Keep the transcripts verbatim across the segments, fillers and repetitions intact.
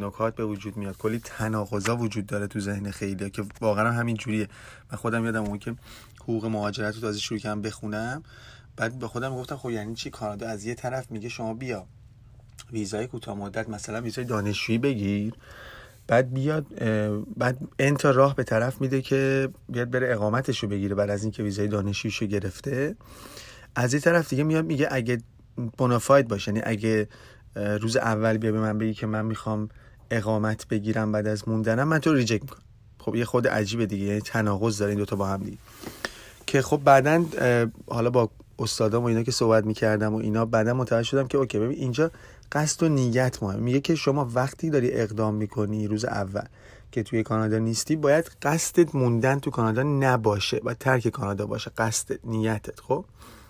نکات به وجود میاد، کلی تناقضا وجود داره تو ذهن خیلی‌ها که واقعا همین جوریه. من خودم یادم اون که حقوق مهاجرت رو تازه شروع کردم بخونم، بعد به خودم گفتم خب یعنی چی؟ کانادا از یه طرف میگه شما بیا ویزای کوتاه مدت، مثلا ویزای دانشجویی بگیر، بعد بیاد بعد انتا راه به طرف میده که بیاد بره اقامتشو بگیره بعد از اینکه ویزای دانشجوییشو گرفته. از یه طرف دیگه میاد میگه اگه بونافاید باشه، یعنی اگه روز اول بیا به من بگی که من میخوام اقامت بگیرم بعد از موندنم، من تو رو ریجکت میکنم. خب یه خود عجیبه دیگه، یعنی تناقض داره این دوتا با هم دیگه. که خب بعدن حالا با استادام و اینا که صحبت میکردم و اینا، بعدن متوجه شدم که اوکی ببین اینجا قصد و نیت مهمه. میگه که شما وقتی داری اقدام میکنی روز اول که توی کانادا نیستی، باید قصدت موندن تو کانادا نباشه، باید ترک کانادا باشه قصد نیتت. خب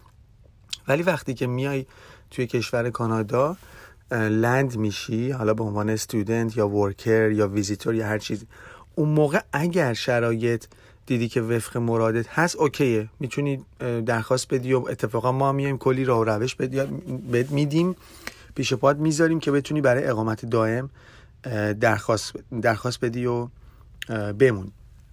ولی وقتی که میای توی کشور کانادا لند میشی، حالا به عنوان استودنت یا ورکر یا ویزیتور یا هر چیزی، اون موقع اگر شرایط دیدی که وفق مرادت هست، اوکیه، میتونی درخواست بدی و اتفاقا ما میایم کلی راه و روش بد میدیم پیش پات میذاریم که بتونی برای اقامت دائم درخواست درخواست بدی و بمونی.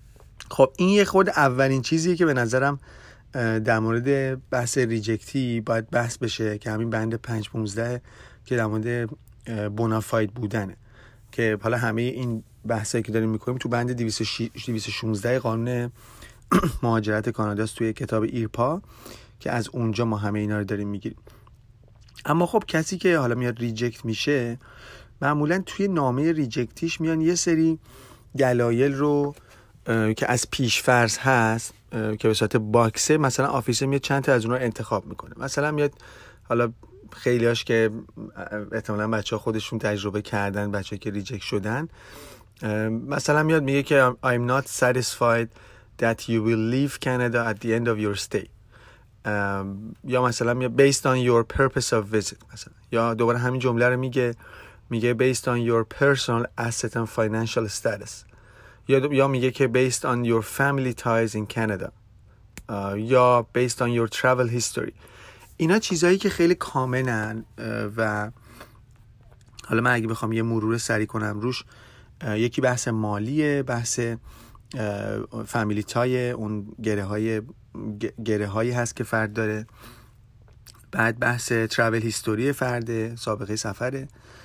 خب این یه خود اولین چیزیه که به نظرم در مورد بحث ریجکتی باید بحث بشه، که همین بند پنج پونزده که در مورد بونافاید بودنه، که حالا همه این بحثایی که داریم میکنیم تو بند دویست و شانزده قانون مهاجرت کاناداست، توی کتاب ایرپا، که از اونجا ما همه اینا رو داریم میگیریم. اما خب کسی که حالا میاد ریجکت میشه، معمولا توی نامه ریجکتیش میان یه سری دلایل رو که از پیش‌فرض هست که به صورت باکسه، مثلا آفیسر میاد چند تا از اونها رو انتخاب میکنه. مثلا میاد، حالا خیلیاش که احتمالاً بچه‌ها خودشون تجربه کردن، بچه‌ها که ریجکت شدن، مثلا میاد میگه که I'm not satisfied that you will leave Canada at the end of your stay. یا مثلا میاد based on your purpose of visit، مثلا یا دوباره همین جمله رو میگه میگه based on your personal asset and financial status، یا یا میگه که based on your family ties in Canada، یا based on your travel history. اینا چیزایی که خیلی کامنن و حالا من اگه بخوام یه مرور سری کنم روش، یکی بحث مالیه، بحث فامیلی تای، اون گره های گره هایی هست که فرد داره، بعد بحث ترافل هیستوری فرد، سابقه سفره،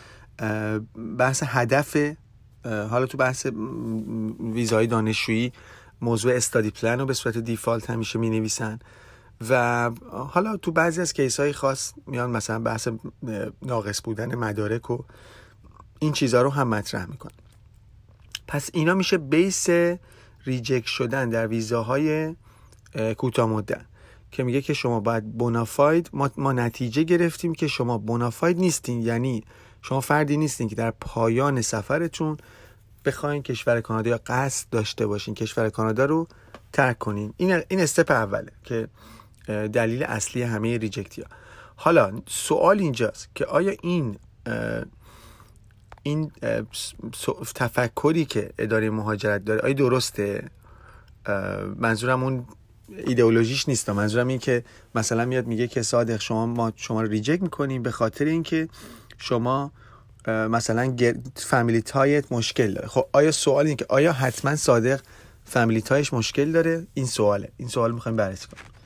بحث هدف. حالا تو بحث ویزای دانشجویی موضوع استادی پلن رو به صورت دیفالت همیشه می نویسن، و حالا تو بعضی از کیس‌های خاص میان مثلا بحث ناقص بودن مدارک و این چیزها رو هم مطرح میکنن. پس اینا میشه بیس ریجکت شدن در ویزاهای کوتاه مدت، که میگه که شما باید بونافاید، ما, ما نتیجه گرفتیم که شما بونافاید نیستین، یعنی شما فردی نیستین که در پایان سفرتون بخواین کشور کانادا یا قصد داشته باشین کشور کانادا رو ترک کنین. این این استپ اوله که دلیل اصلی همه ریجکتی ها. حالا سوال اینجاست که آیا این این تفکری که اداره مهاجرت داره آیا درسته؟ منظورم اون ایدئولوژیش نیست، منظورم این که مثلا میاد میگه که صادق شما ما شما رو ریجکت میکنیم به خاطر اینکه شما مثلا فامیلی تایت مشکل داره. خب آیا سوال اینه که آیا حتما صادق فامیلی تایش مشکل داره؟ این سواله، این سوال میخوایم بررسی کنیم.